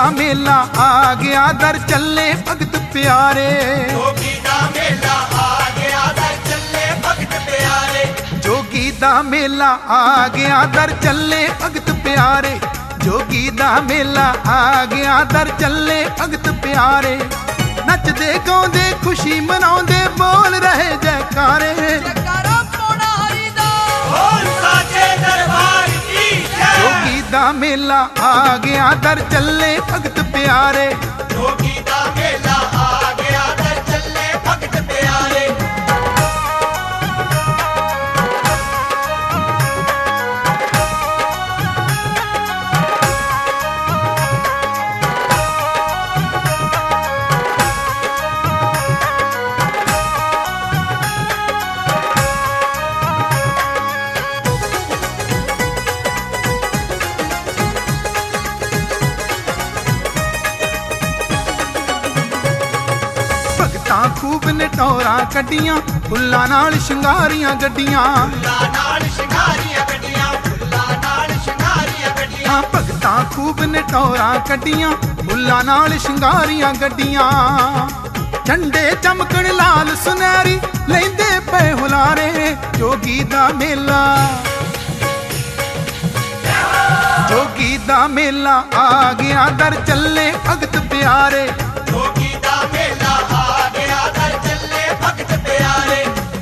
मेला आ गया दर चले भगत प्यारे। जोगी दा मेला आ गया दर चले भगत प्यारे। जोगी दा मेला आ गया दर चले भगत प्यारे। जोगी दा मेला आ गया दर चले भगत प्यारे। नचदे गाउंदे खुशी मनाउंदे बोल रहे जयकारे। जयकारा पौड़ा हरि दा बोल साचे दरबार की जय। जोगी दा मेला आ गया दर चले भगत प्यारे। जोगी दा मेला आ गया दर चले भगत प्यारे। भगतां खूब नटौरा कड्डियां फुल्लां नाल शिंगारियां गड्डियां। फुल्लां नाल शिंगारियां गड्डियां। फुल्लां नाल शिंगारियां गड्डियां। भगतां खूब नटौरा कड्डियां फुल्लां नाल शिंगारियां गड्डियां। झंडे चमकण लाल सुनहरी लैंदे पए हुलारे। जोगी दा मेला जोगी दा मेला आ गया दर चले भगत प्यारे। जोगी दा मेला आ गया दर चले भगत प्यारे।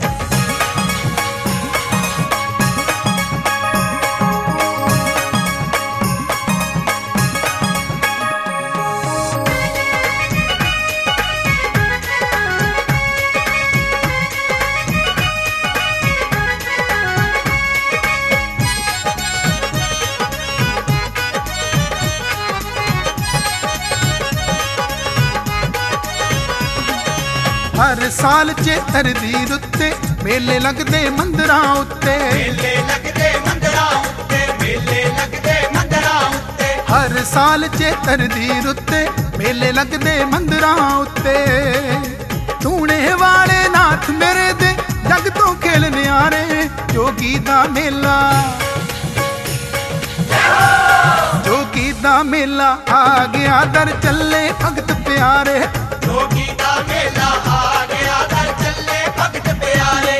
हर साल चेतर दी रुत्ते मेले लगदे मंदरां उत्ते। मेले लगदे मंदरां उत्ते। मेले लगदे मंदरां उत्ते। हर साल चेतर दी रुत्ते मेले लगदे मंदरां उत्ते। टूणे वाले नाथ मेरे दे जग तो खेल न्यारे। जोगी दा मेला जोगी दा मेला आ गया दर चले भगत प्यारे। जोगी दा मेला आ गया दर चले भगत प्यारे।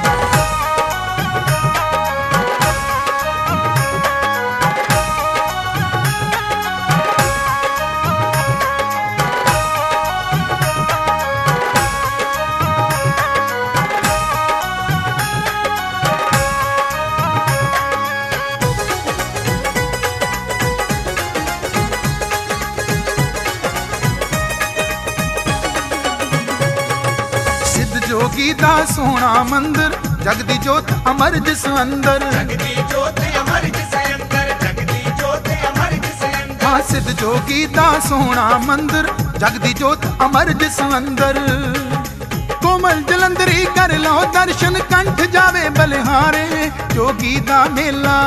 जोगी दा सोना मंदिर जगदी जोत अमर जिस अंदर। जगदी जोत अमर जिस अंदर। जगदी जोत अमर जिस अंदर। हाँ सिद्ध जोगी दा सोना मंदिर जगदी जोत अमर जिस अंदर। कोमल जलंधरी कर लो दर्शन कंठ जावे बलिहारे। जोगी दा मेला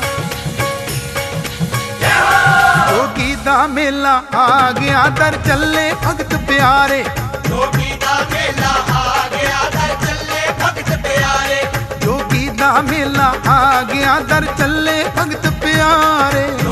जोगी दा मेला आ गया दर चले भगत प्यारे। जोगी दा मेला आ गया दर चले भगत प्यारे। जोगी दा मेला आ गया दर चले भगत प्यारे।